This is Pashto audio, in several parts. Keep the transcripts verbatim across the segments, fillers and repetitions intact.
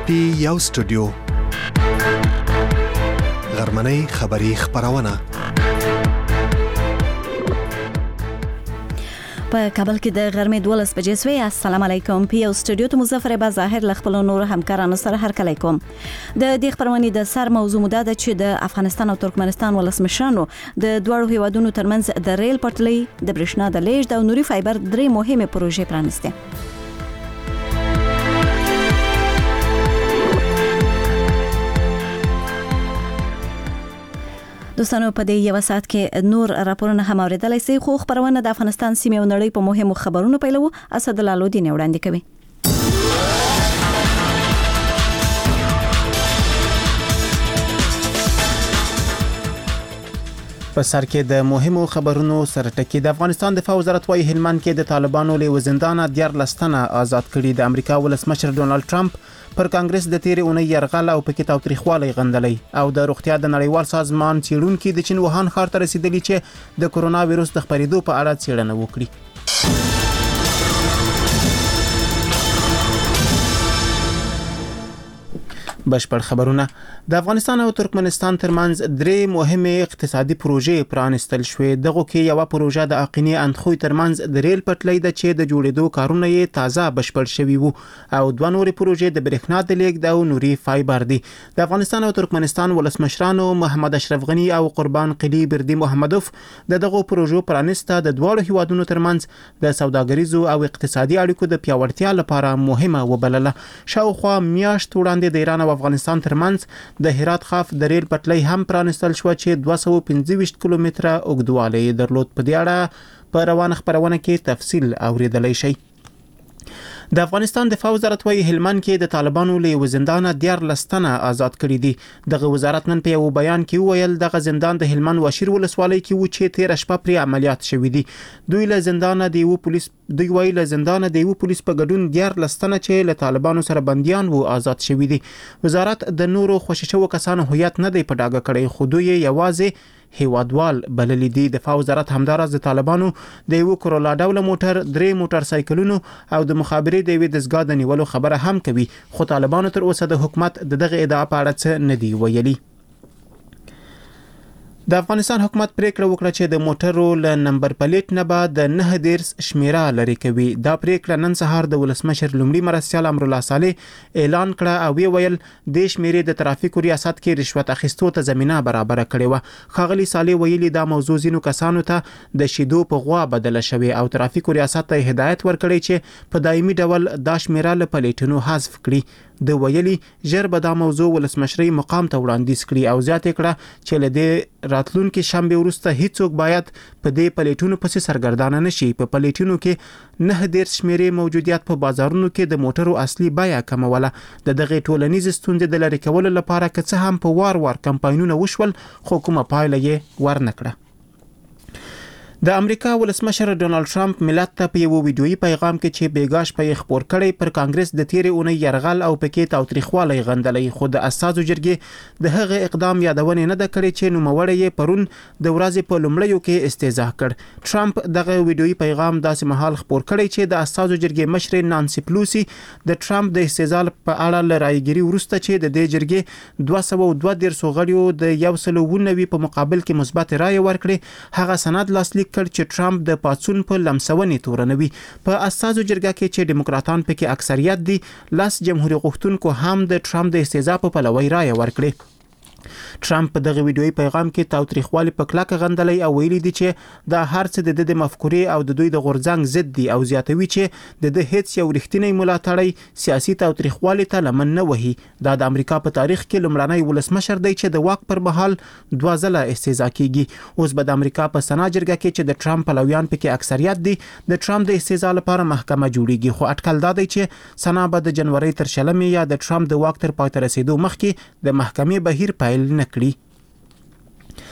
پی یو سټوډیو غرمنۍ خبری خبرونه په کابل کې د غرمې دولس بجې سوی. السلام علیکم. پی او سټوډیو ته مظفر با ظاهر ل خپل نور همکارانو سره هر کله کوم. د دې خبرونې د سر موضوع مده ده چې د افغانستان او ترکمنستان ولسمشرانو د دوړو هیوادونو ترمنځ د ریل پټلۍ د برېښنا د لیږد او نوري فایبر درې مهمه پروژې پرانیستي. دوستانو په دې یو ساعت کې نور راپورونه هم اوریدلای شئ، خو خبرونه د افغانستان سیمې او نړۍ په مهمو خبرونو پیلو. اسد الله لودین وړاندې کوي. په سر کې د مهمو خبرونو سره ټکی. د افغانستان دفاع وزارت وايي هلمند کې د طالبانو له زندانه دیار لستنه آزاد کړي. د امریکا ولسمشر ډونالد ټرمپ پر کانګرس د تیرې اونۍ يرغل او پکې تاوتریخوالی غندلې او د روغتیا د نړیوال سازمان څېړونکو د چین ووهان ښار ته رسیدلی چې د کرونا وایروس د خپرېدو په اړه څېړنه وکړي. بشپړ خبرونه. د افغانستان او ترکمنستان ترمنځ درې مهمه اقتصادي پروژې پرانستل شوې. دغه کې یو پروژه د اقینی اندخوی ترمنځ د ریل پټلۍ د چې د جوړېدو کارونه یې تازه بشپړ شوي وو او دوه نورې پروژې د برېښنا د لیږد او نوري فایبر دي. د افغانستان او ترکمنستان ولسمشرانو محمد اشرف غنی او قربان قلی بردی محمدوف د دغه پروژو پرانسته د دوه هیوادونو ترمنځ د سوداګریزو او اقتصادي اړیکو د پیاوړتیا لپاره مهمه وبلله. شاوخوا میاشت وړاندې د ایران او افغانستان ترمنځ د هرات خاف د ریل پټلۍ هم پرانستل شو چې دوه سوه پنځه ویشت کیلومتره اوږدوالی درلود. په دې اړه په روانه خبرونه کې تفصیل اوریدلی شي. د افغانستان دفاع وزارت وايي هلمند کې د طالبانو له زندانه دیار لستنه آزاد کړي دي. دغه وزارت نن په یو بیان کې ویل دغه زندان د هلمند واشیر ولسوالۍ کې و چې تیر شپه پر عملیات شوې دي. دوی له زندانه دی و پولیس دوی ویل له زندانه دی و پولیس په ګډون دیار لستنه چې له طالبانو سره بنديان وو آزاد شوې دي. وزارت د نورو خوششو کسانو هویت نه دی په ډاګه کړی، خو دوی یوازې هیوادوال بللی دي. دفاع وزارت همدارس د طالبانو د یو کرولا ډول موټر، درې موټر سایکلونو او د مخابرې د وی دسګا د نیولو خبره هم کوي، خو طالبانو تر اوسه د حکومت دغه ادعا په اړه څه نه دی ویلي. د افغانستان حکومت پریکړه وکړه چې د موټرو له نمبر پلیټ نه بعد د نه دیرس شمیره لري کوي. دا پریکړه نن سهار د ولسمشر لومړي مرستیال امرالله صالح اعلان کړه او وی ویل د شمیرې د ترافیکو ریاست کې رشوت اخیستو ته زمينه برابر کړې و. خاغلی صالح ویلي دا موضوع زینو کسانو ته د شیدو په غوا بدله شوی او ترافیکو ریاست ته هدایت ورکړي چې په دایمي ډول دا شمیره له پلیټونو حذف کړي. د ویلي ژر به دا موضوع ولسمشري مقام ته وړاندیز کړي او زیاته کړه چې له دې راتلونکي شنبه وروسته هیڅوک باید په دې پلیټونو پسې سرګردانه نشي. په پلیټونو کې نه دیرس شمیرې موجودیت په بازارونو کې د موټرو اصلي بیه کموله. د دغه ټولنیز ستونزې د لری کولو لپاره که څه هم په وار وار کمپاینونه وشول، خو کومه پایله یې ورنکړه. د امریکا ولسمشر ډونالد ټرمپ ملت ته په یو ویډیويي پیغام کې چې بیګاش په خبر کړي پر کانګرس د تیرې اونۍ يرغل او پکې تاوتریخوالی غندلې، خو د اساسو جرګې د هغه اقدام یادونه نه ده کړې چې نوموړی یې پرون د ورځې په لومړیو کې استهزاء کړ. ټرمپ دغه ویډیويي پیغام داسې مهال خبر کړي چې د اساسو جرګې مشر نانسي پلوسی د ټرمپ د استهزاء په اړه لرايګيري ورسته چې د دې جرګې دوه سوه دوه دیرش غړیو د یو سل او نوي په مقابل کې مثبت رائے ورکړي. هغه سند لاسلیک کړ چې ټرمپ د پاتسون په لمسونې تورنوي. په اساسو جرګه کې چې دیموکراتان پکې اکثریت دي، لاس جمهوریت غوښتونکو هم د ټرمپ د استهزاء په پلوي رائے ورکړي. ټرمپ په دغه ویډیويي پیغام کې تاوتریخوالی په کلکه غندلې او ویلي دي چې دا هر څه د د مفکورې او د دوی د غورځنګ ضد دي او زیاتوي چې د د هیڅ یو رښتینی ملاتړی سیاسي تاوتریخوالی ته لمن نه وهي. دا د امریکا په تاریخ کې لومړنی ولسمشر دی چې د واک پر مهال دوه ځله استهزاء کیږي. اوس به د امریکا په سنا جرګه کې چې د ټرمپ پلویان پکې اکثریت دي، د ټرمپ د استهزاء لپاره محکمه جوړیږي. خو اټکل دا دی چې سنا به د جنوري تر شلمې یا د ټرمپ د واک تر پای ته رسیدو مخکې د محکمې بهیر پیل نه کړي.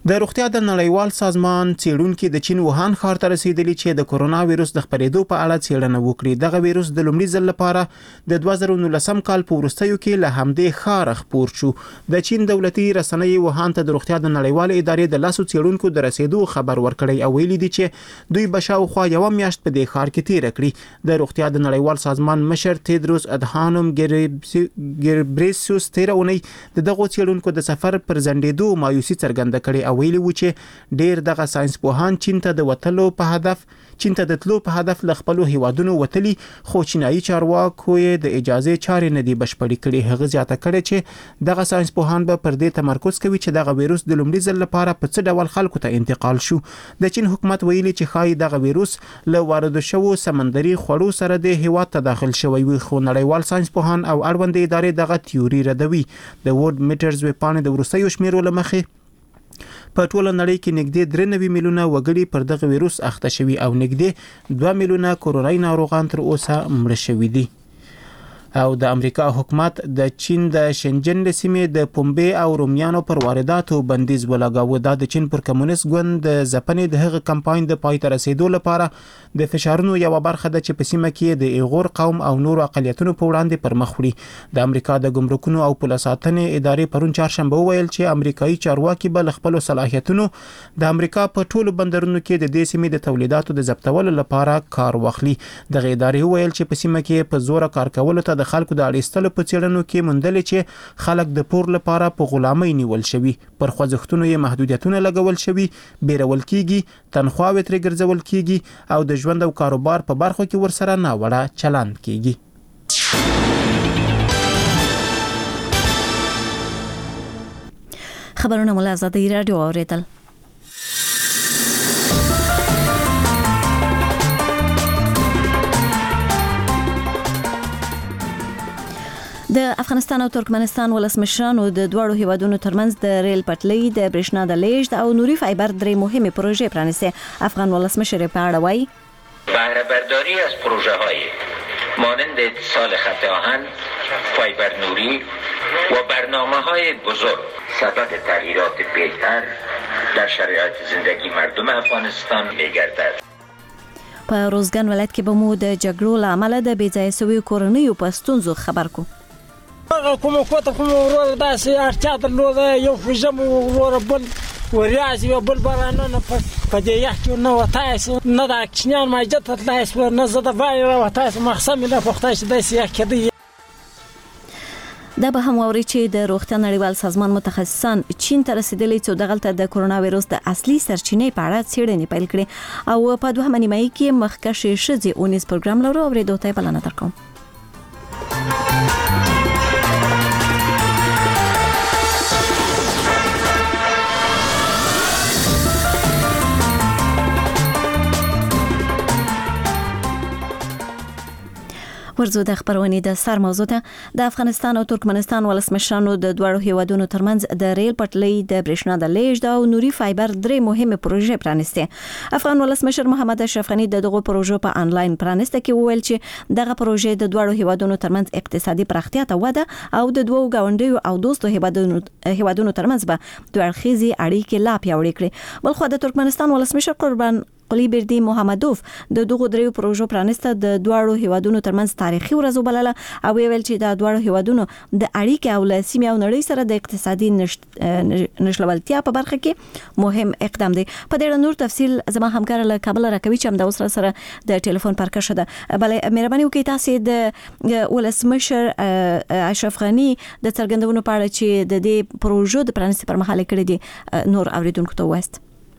د روغتیا د نړیوال سازمان څېړونکي د چین ووهان ښار ته رسیدلي چې د کورونا وایروس د خپرېدو په اړه څېړنه وکړي. دغه وایروس د لومړي ځل لپاره د دوه زره نولسم کال په وروستیو کې له همدې ښاره خپور شو. د چین دولتي رسنۍ ووهان ته د روغتیا د نړیوالې ادارې د لسو څېړونکو د رسیدو خبر ورکړی او ویلي دي چې دوی به شاوخوا یوه میاشت په دې ښار کې تېره کړي. د روغتیا د نړیوال سازمان مشر تیدروس ادهانوم ګیبریسیوس تېره اونۍ د دغو څېړونکو د سفر پر ځنډېدو مایوسي څرګنده کړې او ویلي و چې ډېر دغه ساينس پوهان چین ته د وتلو په هدف چین ته د تلو په هدف له خپلو هیوادونو وتلي، خو چینایي چارواکو یې د اجازه چارې نه دي بشپړې کړې. هغه زیاته کړې چې دغه ساينس پوهان به پر دې تمرکز کوي چې دغه وایروس د لومړي ځل لپاره په څه ډول خلکو ته انتقال شو. د چین حکومت ویلي چې ښایي دغه وایروس له واردو شوو سمندري خوړو سره د هیواد ته داخل شوی وي، خو نړیوال ساينس پوهان او اړوند ادارې دغه تیوري ردوي. د ورلد میټرز ویبپاڼې د وروستیو شمیرو له مخې په ټوله نړۍ کې نږدې درې نوي میلیونه وګړي پر دغه وایروس اخته شوي او نږدې دوه میلیونه کورونایي ناروغان تر اوسه مړه شوي دي. او د امریکا حکومت د چین د شنجن له سیمې د پنبې او رومیانو پر وارداتو بندیز ولګاوه. دا د چین پر کمونیست ګوند د ځپنې د هغه کمپاین د پای ته رسیدو لپاره د فشارونو یوه برخه ده چې په سیمه کې د ایغور قوم او نورو اقلیتونو په وړاندې پر مخ وړي. د امریکا د ګمرکونو او پوله ساتنې ادارې پرون چهارشنبه وویل چې امریکایي چارواکي به له خپلو صلاحیتونو د امریکا په ټولو بندرونو کې د دې سیمې د تولیداتو د ضبطولو لپاره کار واخلي. دغه ادارې وویل چې په سیمه کې په زوره کار کولو ته د خلکو د اړیستلو په څېړنو کې موندلې چې خلک د پور لپاره په غلامۍ نیول شوي، پر خوځښتونو یې محدودیتونه لګول شوي، بیرول کیږي، تنخواوې ترې ګرځول کیږي او د ژوند او کاروبار په برخو کې ورسره ناوړه چلند کیږي. خبرونه مو له ازادي راډیو اوریدل. د افغانستان او ترکمنستان ولسمشرانو د دواړو هیوادونو ترمنځ د ریل پټلۍ، د برېښنا د لیږد او نوري فایبر درې مهمه پروژې پرانیستې. افغان ولسمشر په اړه وایي: بهره برداری از پروژه‌های مانند اتصال خط آهن، فایبر نوری و برنامه‌های بزرگ سبب تغییرات بهتر در شرایط زندگی مردم افغانستان می‌گردد. په روزګان ولایت کې به مو د جګړو له امله د بې ځایه شویو کورنیو په ستونزو خبر کو. هغه کوم کوته کوم ورور داسې اړتیا درلوده، یو فژم ورور بل وریاض یو بل برانه په دې یخ نه وتایسه نه د اکشنیان ماجت تلایسه نه زده وای وتایسه مخصم نه پختایسه د سیاق کړي. دا به هم ووري چې د روغتیا نړیوال سازمان متخصصان چین ته رسیدلي چې دغلته د کورونا وایروس د اصلي سرچینې په اړه څېړنې پیل کړې او په دوه نیمایي کې مخکښې ښځې اونیز پروګرام لرو اورېدو ته بلنه درکوم. ورزو د خبرونې د سر موضوع ته. د افغانستان او ترکمنستان ولسمشرانو د دوړو هیوادونو ترمنځ د ریل پټلۍ، د برېښنا د لیږد او نوري فایبر درې مهمه پروژې پرانیستې. افغان ولسمشر محمد اشرف غنی د دغه پروژو په انلاین پرانیسته کې وویل چې دغه پروژې د دوړو هیوادونو ترمنځ اقتصادي پراختیا ته وده او د دوو گاونډیو او دوستو هیوادونو هیوادونو ترمنځ به دوه اړخیزي اړیکې لا پیاوړې کړي. بلخو د ترکمنستان ولسمشر قربان قلی بردی محمدوف د دغه دریو پروژو پرانیسته د دوړو هیوادونو ترمنځ تاریخي ورځ وبلله او ویل چې د دوړو هیوادونو د اړیکې او لاسیمه او نړۍ سره د اقتصادي نشلولتیا په برخه کې مهم اقدام دی. په دې اړه نور تفصیل زما همکار له کابل راکوي چې هم د اوسره سره د ټلیفون پر کښه ده. بلې مهرباني وکړئ تاسو د ولسمشر اشرف غنی د څرګندونو په اړه چې د دې پروژو د پرانیستې پر مهال کړي دي نور اوریدونکو ته وایست.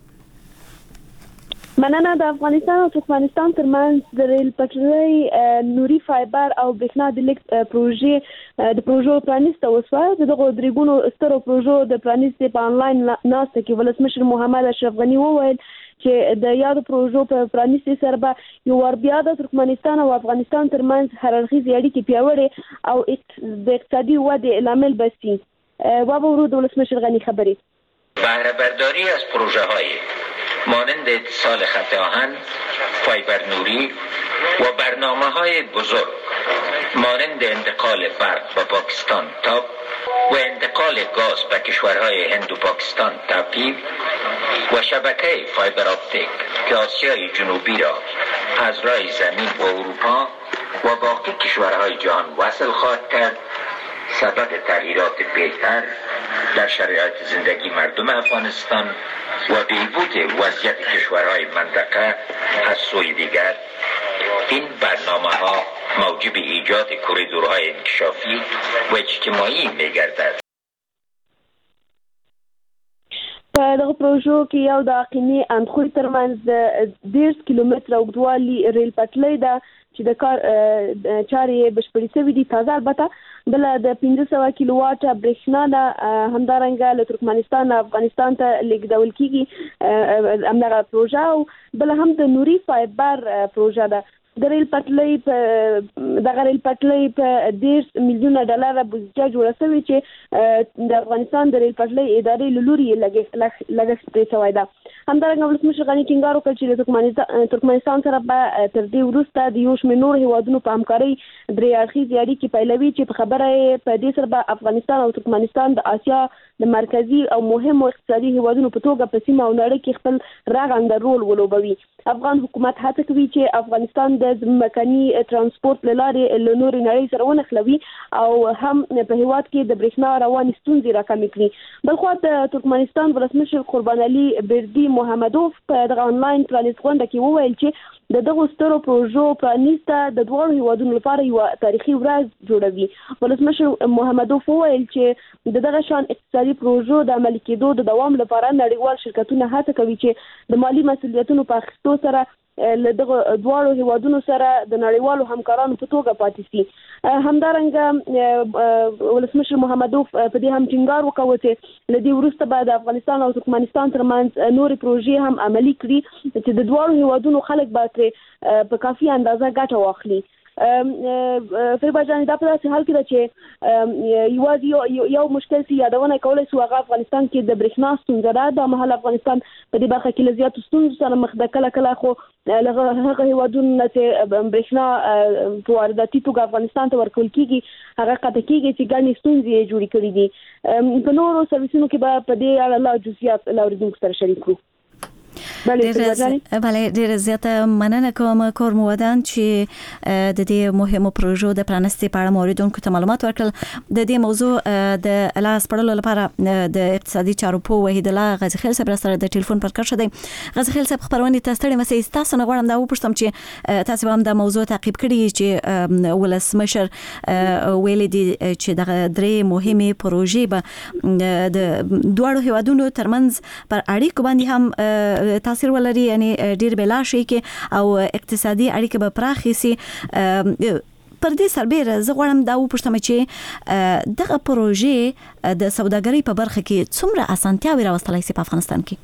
مننه. د افغانستان او ترکمنستان ترمنځ د ریل پټلۍ، نوري فایبر او برېښنا د لیږد پروژې د پروژو پرانیسته وسوه. دغه درېګونو سترو پروژو د پرانیستې په انلاین ناسته کې ولسمشر محمد اشرف غنی وویل چې د یادو پروژو په پرانیستې سره به یو ور بیا د ترکمنستان او افغانستان ترمنځ هررخیزې اړیکې پیاوړې او د اقتصادي ودې لامل بسي. و به ورود ولسمشر غنی خبری: بهره برداری از پروژه‌های مانند اتصال خط آهن، فایبر نوری و برنامه‌های بزرگ مانند انتقال برق با پاکستان تا و انتقال گاز به کشورهای هند و پاکستان تعقیب و شبکه فایبر اپتیک که آسیای جنوبی را از راه زمین و اروپا و باقی کشورهای جهان وصل خواهد کرد سبب تغییرات بهتر در شرایط زندگی مردم افغانستان و بهبود وضعیت کشورهای منطقه از سوی دیگر این برنامه ها موجب ایجاد کوریدورهای انکشافی و اجتماعی می‌گردد. په دغه پروژو کې یو د اقینې اندخوی ترمنځ دیرش کیلومتره اوږدوالي ریل پټلۍ ده چې د کار چارې بشپړې شوې دي. تازه البته بله د پنځه سوه کیلو واټه برېښنا ده همدارنګه له ترکمنستان افغانستان ته لیږدول کېږي همدغه پروژه، او بله هم د نوري فایبر پروژه ده. د ریل پټلۍ په دغه ریل پټلۍ په دیرش میلیونه ډالره بودیجه جوړه شوې چې د افغانستان د ریل پټلۍ ادارې له لوري یې لګښت پرې شوی ده. همدارنګه ولسمشر غني ټینګار وکړ چې د ترکمنستان سره به تر دې وروسته د یو شمېر نور هیوادونو په همکارۍ درې اړخیزې اړیکې پیلوي چې په خبره یې په دې سره به افغانستان او ترکمنستان د آسیا د مرکزي او مهمو اقتصادي هیوادونو په توګه په سیمه او نړۍ کې خپل رغنده رول ولوبوي. افغان حکومت هڅه کوي چې افغانستان د ځمکني ترانسپورت له لارې له نورې نړۍ سره ونښلوي او هم په هیواد کې د برېښنا روانې ستونزې راکمې کړي. بلخوا د ترکمنستان ولسمشر قربان علي بردي محمدوف په دغه آنلاین پرانیست غونډه کې وویل چې د دغو سترو پروژو پرانیسته د دواړو هیوادونو لپاره یوه تاریخي ورځ جوړوي. ولسمشر محمدوف وویل چې د دغه شان اقتصادي پروژو د عملي کېدو د دوام لپاره نړیوال شرکتونه هڅه کوي چې د مالي مسؤلیتونو په اخیستو سره له دغه دواړو هیوادونو سره د نړیوالو همکارانو په توګه پاتې شي. همدارنګه ولسمشر محمدوف په دې هم ټینګار وکړ چې له دې وروسته به د افغانستان او ترکمنستان ترمنځ نورې پروژې هم عملي کړي چې د دواړو هیوادونو خلک به ترې په کافي اندازه ګټه واخلي. فریبا جان دا په داسې حال کې ده چې یوازې یو مشکل چې یادونه کولی شو هغه افغانستان کې د برېښنا ستونزه ده. دا مهال افغانستان په دې برخه کې له زیاتو ستونزو سره مخ ده. کله کله خو هغه هیوادونه چې برېښنا په وارداتي توګه افغانستان ته ورکول کېږي هغه قطع کېږي چې ګڼې ستونزې یې جوړې کړي دي. په نورو سرویسونو کې به په دې اړه لا جزئیات له اورېدونکو سره شریک کړو. بله ډیره زیاته مننه کوم کور مودان چې د دې مهمو پروژو د پرانستې په اړه موریدونکو ته معلومات ورکړل. د دې موضوع د لاس پړلو لپاره د اقتصادي چارو په وحید الله غازی خیل صاحب سره د ټلیفون پر کار شوی. غازی خیل صاحب خبرونه تاسو مسئله تاسو نه غواړم دا وپوښتم چې تاسو هم د موضوع تعقیب کړی چې ولسمشر ویلي دي چې د درې مهمه پروژې به د دوه هیوادونو ترمنځ پر اړیکو باندې هم تاثیر ولري، یعنی ډیر بلا شي کې او اقتصادي اړیکې به پراخې سي. پر دې سربېره زه غواړم دا وپوښتم چې دغه پروژې د سوداګرۍ په برخه کې څومره اسانتیاوې راوستلی سي په افغانستان کې؟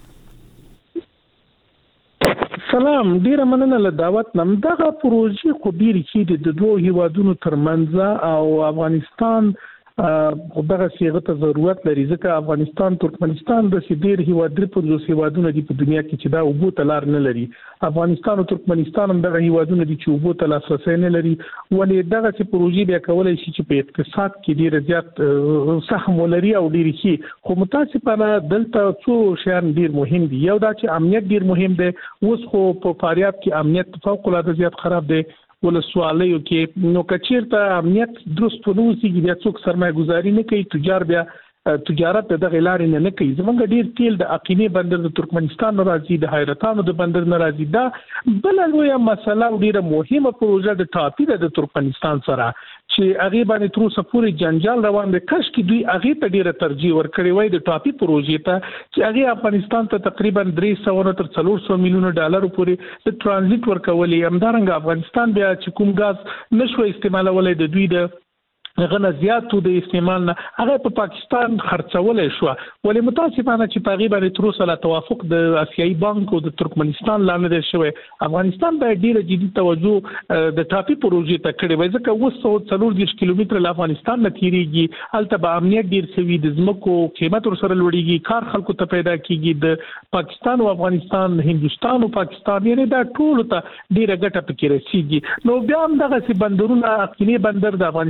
سلام، ډیره مننه له دعوت نم. دغه پروژې خو ډیرې چې د دوه هیوادونو ترمنځ او افغانستان خو دغه صيغه ته ضرورت لري ځکه افغانستان ترکمنستان د ډېر هیواد درې پنځوس هیوادونه دي په دنیا کې چې دا اوبو ته لار نه لري. افغانستان او ترکمنستان هم دغه هیوادونه دي چې اوبو ته لاسرسی نه لري. ولې دغه چې پروژې بیا کولی شي چې په اقتصاد کې ډېر زیات سهم ولري او ډېر شي. خو متاسفانه دلته څو شیان ډېر مهم دي. یو دا چې امنیت ډېر مهم دی. اوس خو په فاریاب کې امنیت فوق العاده زیات خراب دی. ولسوالیو کې نو کچیرته امنیت درست ونه اوسېږي بیا څوک سرمایه ګزاري نه کوي، تجار بیا تجارت د دغه لارې نه نه کوي. زمونږ ډېر تیل د اقینې بندر د ترکمنستان نه راځي، د حیرتانو د بندر نه راځي. دا بله لویه مسله او ډېره مهمه پروژه د ټاپي ده د ترکمنستان سره چې هغې باندې تر اوسه پورې جنجال روان دی. کاشکې دوی هغې ته ډېره ترجیح ورکړې وای د ټاپي پروژې ته چې هغې افغانستان ته تقریبا درې سوه نه تر څلور سوه میلیونه ډالرو پورې د ټرانزیټ ورکولې. همدارنګه افغانستان بیا چې کوم ګاز نشوی استعمالولی د دوی د غنه زیاتو د استعمال نه هغه په پاکستان خرڅولای شو. ولې متاسفانه چې په غیبه تر اوسه لا توافق د آسیایي بانک او د ترکمنستان لاندې دی شوی. افغانستان باید ډیره جدي توجه د ټاپي پروژې ته کړې وای ځکه اوس څلور دېرش کیلومتره له افغانستان نه تیریږي. هلته به امنیت ډیر سوي، د ځمکو قیمت ورسره لوړیږي، کار خلکو ته پیدا کیږي. د پاکستان او افغانستان، هندوستان او پاکستان یعنی دا ټول ته ډیره ګټه پکې رسیږي. نو بیا هم دغه بندرونه اقینې بندر د افغانستان لپاره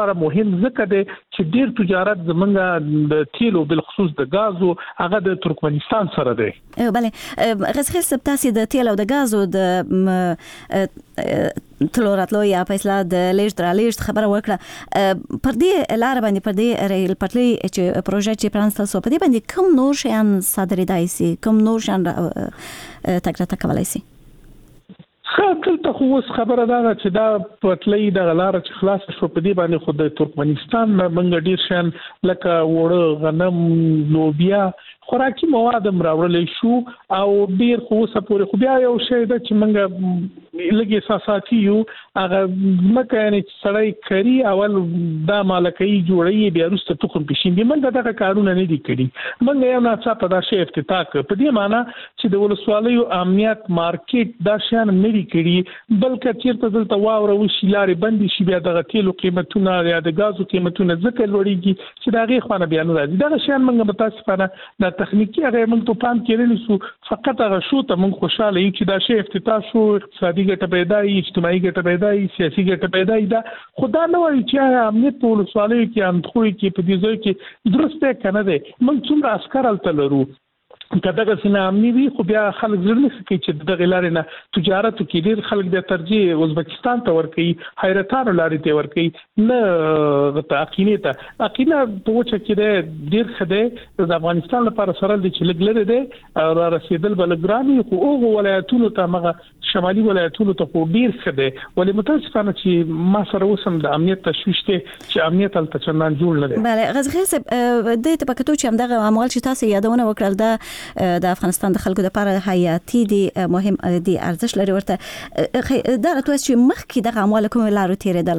لپاره مهم ځکه دی چې ډیر تجارت زمونږ د تیلو بل خصوص د غازو هغه د ترکمنستان سره دی. بله غزخیل صاحب تاسو د تیل او د غازو د تلوراتلو یا فیصله د لیږد را لیږد خبره وکړه پر دې لار باندې پر دې ریل پټلۍ چې پروژه چې پرانستل سو په دې باندې کوم نور شیان صادریدای سي کوم نور شیان تک را تکولای سي؟ دلته خو اوس خبره ده چې دا پټلۍ د غلار چې خلاص شو په دې باندې خو د ترکمنستان منګ ډیر شان لکه وړه غنم لوبیا خوراکي مواد مراوړل شو او ډیر خو سپوري خو بیا یو شی ده چې منګ لګي اساساتي یو هغه مکه یعنی سړی کری اول دا مالکي جوړي بیا وروسته تخم پښین دي منګ دا کارونه نه دي کړی منګ یو نه څه په دا شی افتتاح په دې معنی چې د ولسوالیو امنیت مارکیټ دا شان نه دي کړی بلکې چیرته دلته واوره وشي لارې بندي شي بیا د تیلو قیمتونه یا د غازو قیمتونه ځکه لوړیږي چې دا غي خوانه بیان راځي دا شان منګ متاسفانه د تخنیکی هغه موږ ته پام کړی سو فقط هغه شو ته موږ خوشاله یو چې دا شی افتتاح شو اقتصادي ګټه پیدا ای اجتماعي ګټه پیدا ای سیاسي ګټه پیدا ای دا خدا نه وایي چې امنیت په ولسوالیو کې اندخوي کې په دې ځای کې درسته کنه ده موږ څومره عسكر الته لرو کداګه سینا امني وي خو بیا خلک ځل سکي چې د غلارې نه تجارت کې ډیر خلک د ترجیح ازبکستان ته ورکي حیرتانو لارې ته ورکي نه تاقینه ته اقینه په وچه کې ډیر خده د افغانستان لپاره سره د چلګلره ده او رسیدل بلګرامي خو او ولایتونو ته مغه شمالي ولایتونو ته خو ډیر خده ولې متاسفانه چې ما سره وسم د امنیت تشويش ته چې امنیت تل څنګه جوړ نه دی. بله غزخیل صاحب د تپکتو چې همدغه عمل چې تاسو یادونه وکړل د د افغانستان د خلکو لپاره حیاتي دي مهم دي ارزش لري ورته دا راته چې مخکې د عمل کوم لارو تیرېدل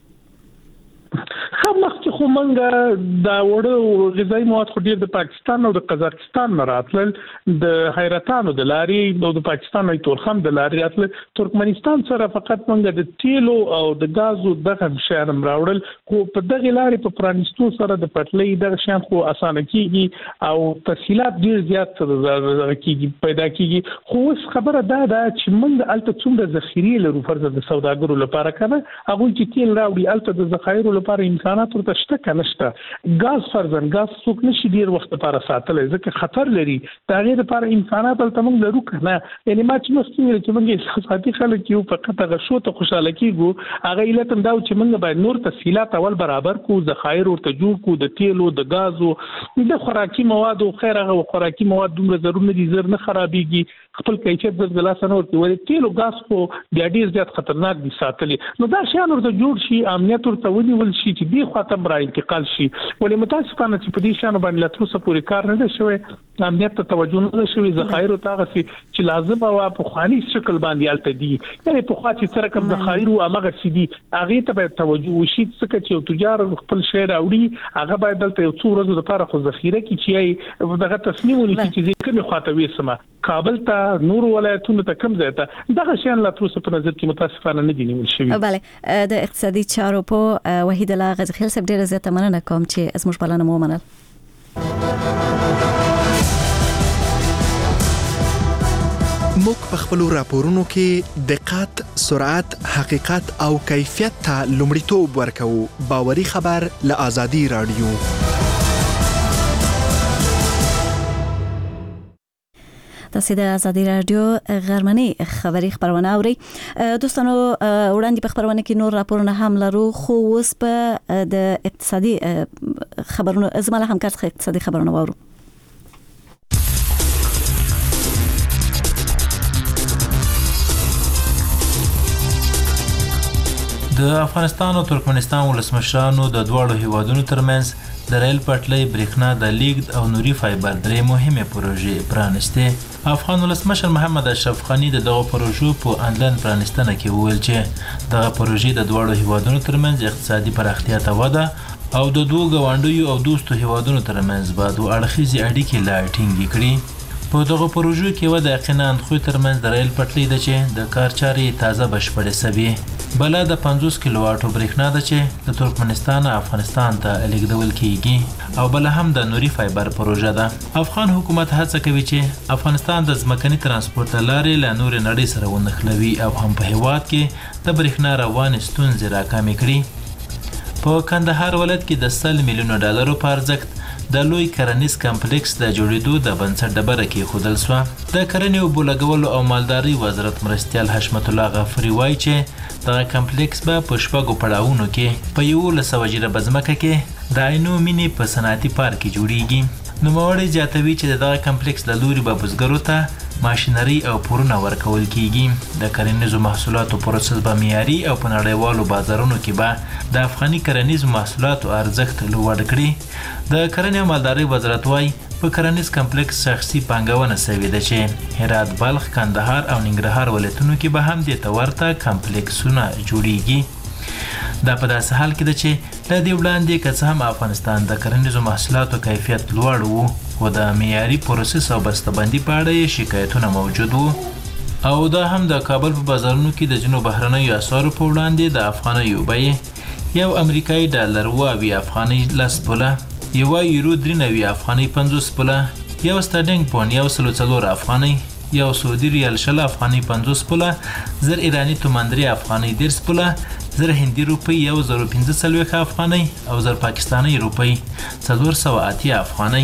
خمخ خو منګه دا وړو غذایی مواد خو ډیر د پاکستان او د قزاقستان نه راتلل د حیرتانو د لارې او د پاکستان او ترخم د لارې راتلل ترکمنستان سره فقط منګه د تیلو او د غازو دغه شیان راوړل خو په دغه لارې په پرانستو سره د پټلۍ دغه شیان خو اسانه کیږي او تفصيلات ډیر زیات کیږي پیدا کیږي خو اوس خبره دا ده چې منګه الته څومره ذخیره لرو فرض د سوداګرو لپاره کنه هغه چې تیل راوړي الته د ذخایرو لپاره امکانات ورته شته کنه شته غاز فرضاً غاز څوک نشي ډیر وخت لپاره ساتل ځکه خطر لري دا غیر لپاره امکانات تل موږ لرو کنه یعنی ما چې مستوي چې موږ احساساتي خلک یو فقط غشو ته خوشاله کیږو هغه علت دا چې موږ باید نور تفصيلات اول برابر کو ذخایر ورته جوړ کو د تیلو د غازو د خوراکي مواد او خیر هغه خوراکي مواد دومره ضروري دي زر نه خرابيږي خپل کیفیت د ګلاسن ورته ولې تیلو غاز خو بیا ډیر زیات خطرناک دي ساتلي نو دا شان ورته جوړ شي امنیت ورته ونیول شي چې دی خاطر را انتقال شي ولې متاسفانه چې په دې شان باندې لا تر اوسه پورې کار نه دی شوی امنیت ته توجه نه شوی ذخایر او تاغه چې لازم او په خواني شکل باندې الته دي یعنی په خاطر چې سره کوم ذخایر او امغه چې دي هغه ته باید توجه وشي څنګه چې تجار خپل شی راوړي هغه باید دلته یو څو ورځې لپاره خو ذخیره کې چې دغه تصمیم ونیسي چې کومه خاطر وسمه کابل ته نور ولایتونو ته کم ځای ته دغه شیان لا تر اوسه په نظر کې متاسفانه نه دي نیول شوی. بله د اقتصادي چارو په وحید الله غزخیل صاحب ډیره زیاته مننه کوم چې زموږ بلنه مو ومنل. موږ په خپل راپورونو کې دقت، سرعت، حقیقت او کیفیت ته لومړیتوب ورکوو. باوري خبر له آزادي رادیو. تاسو د آزادي رادیو غرمنۍ خبری خبرونه اورئ. دوستانو وړاندې په خبرونه کې نور راپورونه هم لرو خو اوس په د اقتصادي خبرونو زموږ همکار څخه اقتصادي خبرونه وورو. د افغانستان او ترکمنستان ولسمشرانو د دواړو هیوادونو ترمنځ د ریل پټلۍ برېښنا د لیږد او نوري فایبر درې مهمه پروژې پرانستې. افغان ولسمشر محمد اشرف غنی د دغه پروژو په انلاین پرانستنه کې وویل چې دغه پروژې د دواړو هیوادونو ترمنځ اقتصادي پراختیا ته وده او د دوه ګاونډیو او دوستو هیوادونو ترمنځ به دوه اړخیزې اړیکې لا ټینګې کړي. په دغه پروژو کې وده یقینا خو ترمنځ د ریل پټلۍ ده چې د کار چارې تازه بشپړې سوي. بل د پنځوس کیلو واټو برېښنا ده چې د ترکمنستان افغانستان ته لیږدول کیږي او بل هم د نوري فایبر پروژه ده. افغان حکومت هڅه کوي چې افغانستان د ځمکني ترانسپورت لارې له نور نړۍ سره ونښلوي او هم په هیواد کې د برېښنا روان ستونزې راکمې کړي. په کندهار ولایت کې د سل میلیونو ډالرو په ارزښت د لوی کرنیز کمپلیکس د جوړېدو د بنسټ ډبره کېښودل سوه. د کرنې اوبو لګولو او مالدارۍ وزارت مرستیال حشمت الله غفوري وایي چې دغه کمپلیکس به په شپږو پړاوونو کې په یولس سوه جریبه ځمکه کې د عینو مینې په صنعتي پارک کې جوړیږي. نوموړی زیاتوي چې د دغه کمپلیکس له لوري به بزګرو ته ماشینري او پورونه ورکول کیږي. د کرنیزو محصولاتو پروسس به معیاري او په نړیوالو بازارونو کې به د افغاني کرنیزو محصولاتو ارزښت لوړ کړي. د کرنې او مالدارۍ وزارت وایي په کرنیز کمپلیکس شخصي پانګونه سوې ده چې هرات، بلخ، کندهار او ننګرهار ولایتونو کې به هم دې ته ورته کمپلیکسونه جوړیږي. دا په داسې حال کې ده چې له دې وړاندې که څه هم افغانستان د کرنیزو محصولاتو کیفیت لوړ و و د معیاري پروسس او بسته‌بندي په اړه یې شکایتونه موجود وو او دا هم د کابل په بازارونو کې د ځینو بهرنیو اسعارو په وړاندې د افغانیو بیې یو امریکایي ډالر اوه اویا افغانۍ لس پوله، یوه یورو درې نوي افغانۍ پنځوس پوله، یو سټرلینګ پونډ یو سلو څلور افغانۍ، یو سعودي ریال شل افغانۍ پنځوس پوله، زر ایراني تومان درې افغانۍ دېرش پوله، زر هندي روپۍ یو زر پنځه څلوېښت افغانۍ او زر پاکستاني روپۍ څلور سوه اتیا افغانۍ.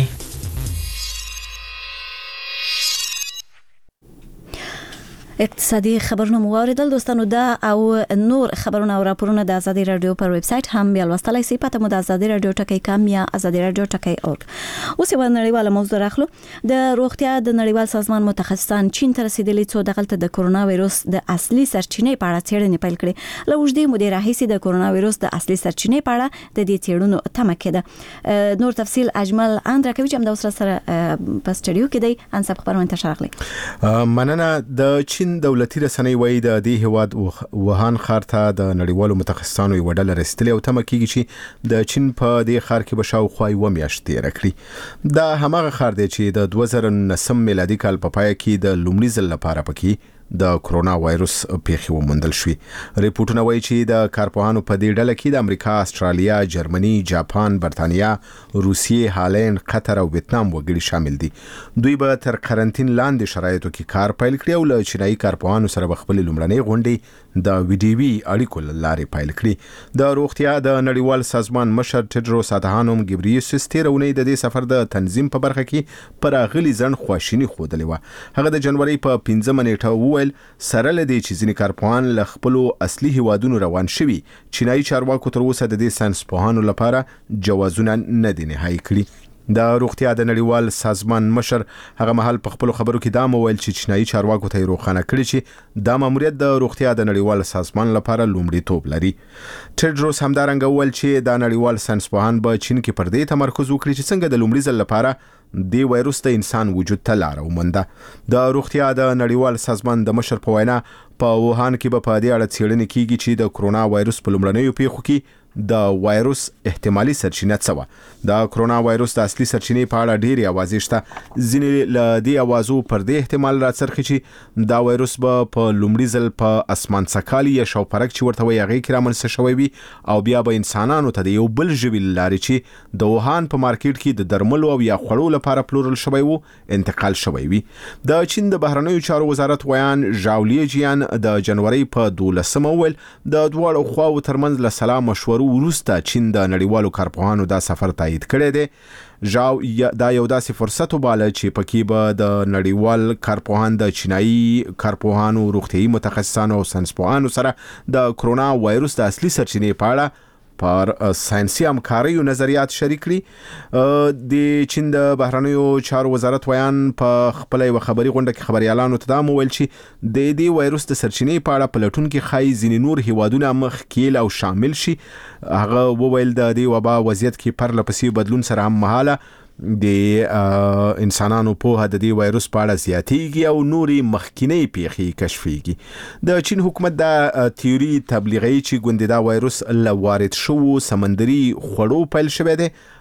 اقتصادي خبرونه مو واوریدل دوستانو. دا او نور خبرونه او راپورونه د ازادي رادیو پر ویب سټ هم بیا لوستلای شئ. پته مو د ازادي رادیو ټکی کام یا ازادي رادیو ټکی اورګ. اوس یو نړیواله موضوع راخلو. د روغتیا د نړیوال سازمان متخصصان چین ته رسیدلي څو دغلته د کورونا وایروس د اصلي سرچینې په اړه څېړنې پیل کړې. له اوږدې مودې راهیسې د کورونا وایروس د اصلي سرچینې په اړه د دې څېړنو تمه کېده. نور تفصیل اجمل اندرکوي چې هم د اوس سره په سټډیو کې دی. انسب خبرونه انتشار راغلي. مننه. د چین دولتي رسنۍ وایي د دې هیواد ووهان ښار ته د نړیوالو متخصصانو یوه ډله رسیدلې او تمه کېږي چې د چین په دې ښار کې به شاوخوا یوه میاشت تېره کړي. دا هماغه ښار دی چې د دوه زره نولسم میلادي کال په پای کې د لومړي ځل لپاره پکې د کورونا وایروس پیښې وموندل شوې. ریپورتونه وایي چې د کارپوهانو په دې ډله کې د امریکا، استرالیا، جرمني، جاپان، برتانیا، روسیې، هالند، قطر او ویتنام وګړي شامل دي. دوی به تر قرنطین لاندې شرایطو کې کار پیل کړي او له چینایي کارپوهانو سره به خپلې لومړنۍ غونډې د ویډیوي اړیکو له لارې پیل کړي. د روغتیا د نړیوال سازمان مشر ټیډروس ادهانوم ګبریسیس تېره اونۍ د دې سفر د تنظیم په برخه کې پر اغلي ځنډ خواشیني ښودلې وه. هغه د جنوري په پنځمه نیټه سره لدی چې ځینې کارپوهان له خپلو اصلي هیوادونو روان شوي. چینایي چارواکو تر اوسه د دې ساینسپوهانو لپاره جوازونه نه دي نهایي کړي. د روغتیا د نړیوال سازمان مشر هغه مهال په خپلو خبرو کې دا وویل چې چینایي چارواکو ته یې روښانه کړي چې دا ماموریت د روغتیا د نړیوال سازمان لپاره لومړیتوب لري. ټیډروس همدارنګه وویل چې دا نړیوال ساینسپوهان به چین کې پر دې تمرکز وکړي چې څنګه د لومړي ځل لپاره د وایروس د انسان وجود ته لاره ومونده. د روغتیا د نړیوال سازمان د مشر په وینا په ووهان کې به په دې اړه څېړنې کیږي چې د کورونا وایروس په لومړنیو پیښو کې د وایروس احتمالي سرچینه څه وه. د کورونا وایروس د اصلي سرچینې په اړه ډېرې اوازې شته. ځینې له دې اوازو پر دې احتمال راڅرخي چې دا وایروس به په لومړي ځل په اسمان څکالي یا شاوپرک چې ورته وایي هغې کې رامنځته شوی وي او بیا به انسانانو ته د یو بل ژوي له لارې چې د ووهان په مارکیټ کې د درملو او یا خوړو لپاره پلورل شوی وو انتقال شوی وي. د چین د بهرنیو چارو وزارت ویان ژاو لیجیان د جنوري په دولسمه وویل د دواړو خواو ترمنځ له سلا مشورو وروسته چین د نړیوالو کارپوهانو دا سفر تایید کړی دی. ژاو دا یو داسې فرصت وباله چې پکې به د نړیوال کارپوهان د چینایي کارپوهانو، روغتیایي متخصصانو او ساینسپوهانو سره د کورونا وایروس د اصلي سرچینې په اړه پر ساينسي همکاریو نظریات شریک کړي. د چین د بهرنیو چارو وزارت ویان په خپل یو خبري غونډه کې خبريالانو ته دا وویل چې د دې وایروس د سرچینې په اړه پلټون کې خای ځینې نور هیوادونه مخ کېل او شامل شي. هغه وویل د دې وبا وضعیت کې پرله پسې بدلون سره هم مهاله د انسانانو په هدا دی وایروس په اړه زیاتېږي او نوري مخکینی پیښې کشفېږي. د چین حکومت د تیوري تبلیغي چې ګوندې دا وایروس له وارد شوو سمندري خوړو پیل شوی دی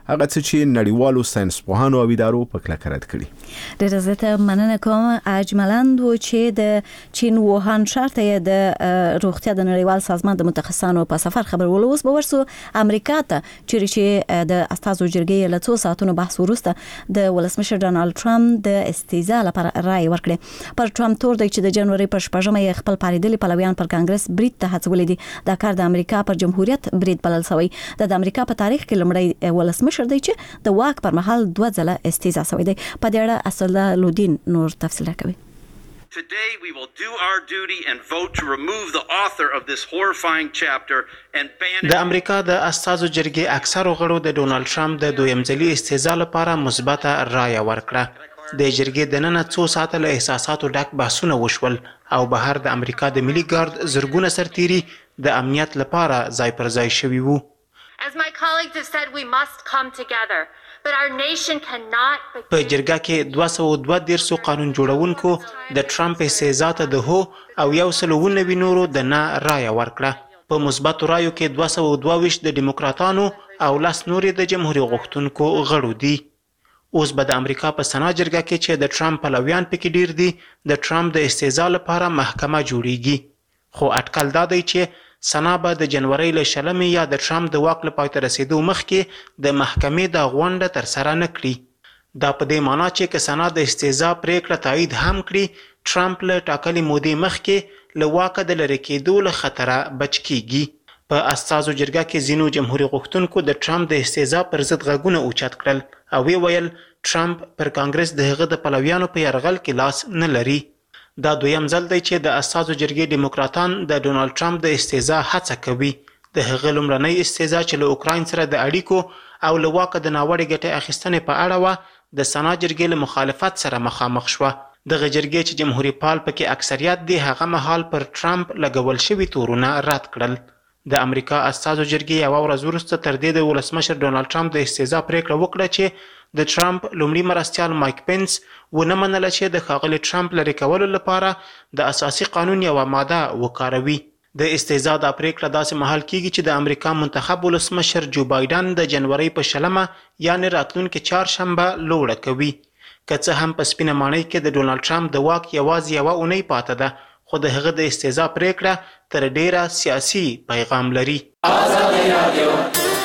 هغه څه چې نړیوالو ساينسپوهانو او ادارو په کلکه رد کړي. ډېره زیاته مننه کوم. اجملاند و چې د چین ووهان ښار ته د روغتیا د نړیوال سازمان د متخصصانو په سفر خبرولو اوس به ورسو امریکا ته چیرې چې د استازو جرګې له څو ساعتونو بحث وروسته د ولسمشر ډونالد ټرمپ د استیزا لپاره رائے ورکړه. پر ټرمپ تور دی چې د جنوري په شپږمه یې خپل پاریدلي پلویان پر کانګرس برید ته هڅولې دي. دا کار د امریکا پر جمهوریت برید بلل شوی. د امریکا په تاریخ کې لومړی ولسمشر دی چې د واک پر مهال دوه ځله استیزا شوی دی. په دې اړه اسدالله لودین نور تفصیل راکوي. Today we will do our duty and vote to remove the author of this horrifying chapter and ban. د امریکا د استازو جرګې اکثرو غړو د ډونالد ټرمپ د دویم ځلي استیزا لپاره مثبته رائے ورکړه. د جرګې د نن څو ساعته له احساساتو ډک بحثونه وشول او بهر د امریکا د ملي ګارد زرګونه سرتیري د امنیت لپاره ځای پر ځای شوي وو. As my colleagues have said, we must come together. But our nation cannot. په جرګه کې دوه سوه دوه دېرش قانون جوړونکو د ټرمپ استیزا ته د هو او یو سل اووه نوي نورو د نه رایه ورکړه. په مثبتو رایو کې دوه سوه دوه ویشت د ډیموکراتانو او لس نورې د جمهوریت غوښتونکو غړو دي. اوس به د امریکا په سنا جرګه کې چې د ټرمپ پلویان پکې ډیر دي د ټرمپ د استیزا لپاره محکمه جوړیږي. خو اټکل دا دی چې سنا به د جنوري له شلمې یا د ټرمپ د واک له پای ته رسیدو مخکې د محکمې د غونډه تر سره نه کړي. دا په دې معنی چې که سنا د استیزا پریکړه تایید هم کړي ټرمپ له ټاکلې مودې مخکې له واکه د لرې کېدو له خطره بچ کیږي. په استازو جرګه کې ځینو جمهوریت غوښتونکو د ټرمپ د استیزا پر ضد غږونه اوچت کړل او وی ویل ټرمپ پر کانګرس د هغه د پلویانو په یرغل کې لاس نه لري. دا دویم ځل دی چې د استازو جرګې ډیموکراتان د ډونالد ټرمپ د استیزا هڅه کوي. د هغه لومړنۍ استیزا چې له اوکراین سره د اړیکو او له واکه د ناوړې ګټې اخیستنې په اړه وه د سنا جرګې له مخالفت سره مخامخ شوه. دغه جرګې چې جمهوریت پال پکې اکثریت دی هغه مهال پر ټرمپ لګول شوي تورونه رد کړل. د امریکا استازو جرګې یوه ورځ وروسته تر دې د ولسمشر ډونالد ټرمپ د استیزا پریکړه وکړه چې د ټرمپ لومړي مرستیال مایک پنس ونه منله چې د ښاغلي ټرمپ لرې کولو لپاره د اساسي قانون یوه ماده وکاروي. د استیزا دا پریکړه داسې مهال کیږي چې د امریکا منتخب ولسمشر جو بایدن د جنوري په شلمه یعنې راتلونکي چهارشنبه لوړه کوي. که څه هم په سپینه ماڼۍ کې د ډونالد ټرمپ د واک یوازې یوه اونۍ پاته ده خو د هغه د استیزا پریکړه تر ډیره سیاسي پیغام لري. آزادي رادیو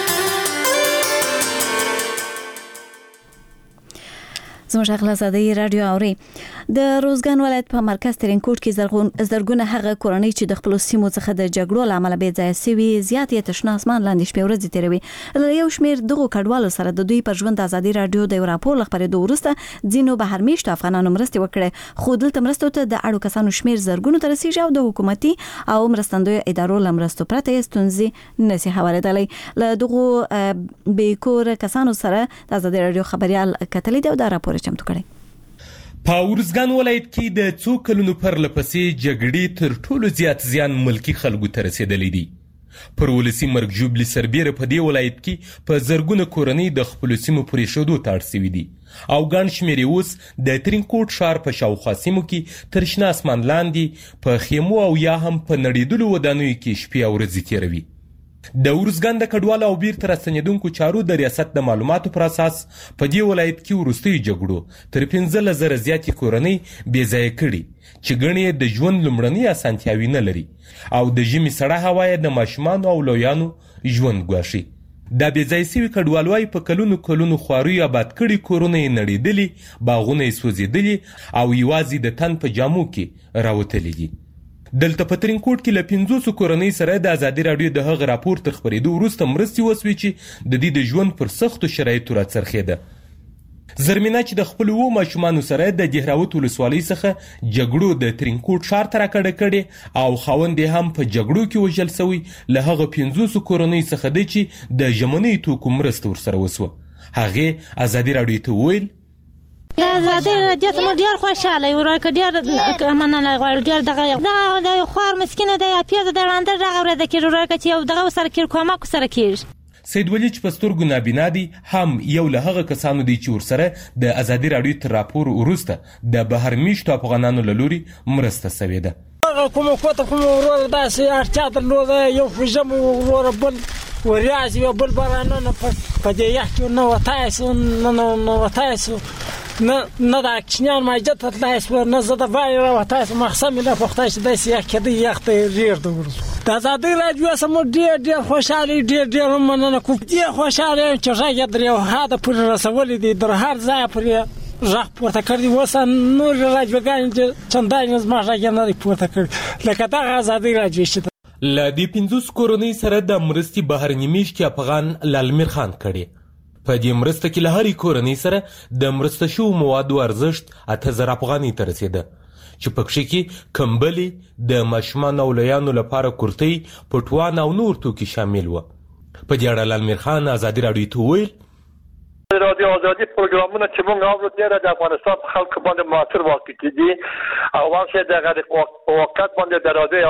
زموږ غږ آزادي رادیو اوري. د روزګان ولایت په مرکز ترینکوټ کې زرغون زرګونه هغه کورنۍ چې د خپل سیمو څخه د جګړو له امله بې ځایه سوي زیات یې تشنه اسمان لاندې شپې ورځې تیروي. له یو شمېر دغو کډوالو سره د دوی پر ژوند آزادي رادیو د یو راپور له خپرېدو وروسته ځینو بهرمېشتو افغانانو مرستې وکړې خو دلته مرستو ته د اړو کسانو شمېر زرګونو ته رسیږي او د حکومتي او مرستندویو ادارو له مرستو پرته یې ستونزې نشي هوارېدلی. له دغو بې کوره کسانو سره د آزادي رادیو خبریال کتلي دی او دا راپور چمتو کړی. په ورزګان ولایت کې د څو کلونو پرلپسې جګړې تر ټولو زیات زیان ملکی خلکو ته رسېدلی دی. پر ولسي مرګ ژوبلې سربیره په دې ولایت کې په زرګونه کورنۍ د خپلو سیمو پرېښودو ته اړ سوي دي او ګڼ شمېر یې اوس د ترینکوټ ښار په شاوخوا سیمو کې تر شنه اسمان لاندې په خیمو او یا هم په نړېدلو ودانیو کې شپې او ورځې تېروي. د ورزګان د کډوالو او بیرته راستنېدونکو چارو د ریاست د معلوماتو پر اساس په دې ولایت کې وروستیو جګړو تر پنځلس زره زیاتې کورنۍ بې ځایه کړي چې ګڼې د ژوند لومړنۍ اسانتیاوې نه لري او د ژمي سړه هوا یې د ماشومانو او لویانو ژوند ګواښي. دا بې ځایه سوي کډوال وایي په کلونو کلونو خواریو آباد کړي کورونه یې نړېدلي باغونه یې سوځېدلي او یوازې د تن په جامو کې راوتلي دي. دلته په ترینکوټ کې له پنځوسو کورنۍ سره د آزادي راډیو د هغه راپور تر خپرېدو وروسته مرستې وسوې چې د دې د ژوند پر سختو شرایطو راڅرخېده. زرمینه چې د خپلو اوو ماشومانو سره د دهراوت ولسوالۍ څخه جګړو د ترینکوټ ښار ته راکډه کړې او خاوند یې هم په جګړو کې وژل سوی له هغه پنځوسو کورنۍ څخه دی چې د ژمنیو توکو مرسته ورسره وسوه. هغې آزادي راډیو ته وویل د آزادي رادیو ته مو ډېر خوشحاله یو ورکه ډېر مننه غواړو ډېر دغه د یو خوار مسکینه دی یا پیاده د ړانده دغه ورځ کېږي ورکه چې یو دغه سره کېږي کومک سره کېږي. سید ولی چې په سترګو نابینا دی هم یو له هغه کسانو دی چې ورسره د آزادي راډیو تر راپور وروسته د بهرمېشتو افغانانو له لوري مرسته سوې ده. هغه کومه کوته کومه وروره داسې اړتیا درلوده یو خو ژمی وروره بل وریاض یو بل بارانونه په دې یخ کې نه وتای سو نه وتای سو نه نه دا کشنیان ماجد تطلع سو نه زده وای وتای سو مخصم نه پختای چې د سیاح کې د یخ ته ریر د ورس دا زادي راځو سم ډیر ډیر خوشاله ډیر ډیر مننه کوم ډیر خوشاله چې راځي درو هدا پر رسول دي در هر ځای پر ژغ پورته کړی وسه نور راځوګان چې چندای نظم راځي نه پورته کړی لکه دا غزادي راځي ل دې پنځوس کورنۍ سره د مرستې بهرني میش کې افغان لالمیر خان کړي په دې مرسته کې له هرې کورنۍ سره د مرسته شوو موادو ارزښت اته زره افغانۍ ته رسېده چې پکښې کې کمبلې د ماشومانو او لویانو لپاره کورتۍ پټوان او نور توکي شامل وه په دې اړه لالمیر خان ازادي راډیو ته وویل رادیو ازادي پروګرامونه چې موږ اورو ډېره د افغانستان په خلکو باندې مؤثر واقع کېدي او واقع دغه وخت باندې د رادیو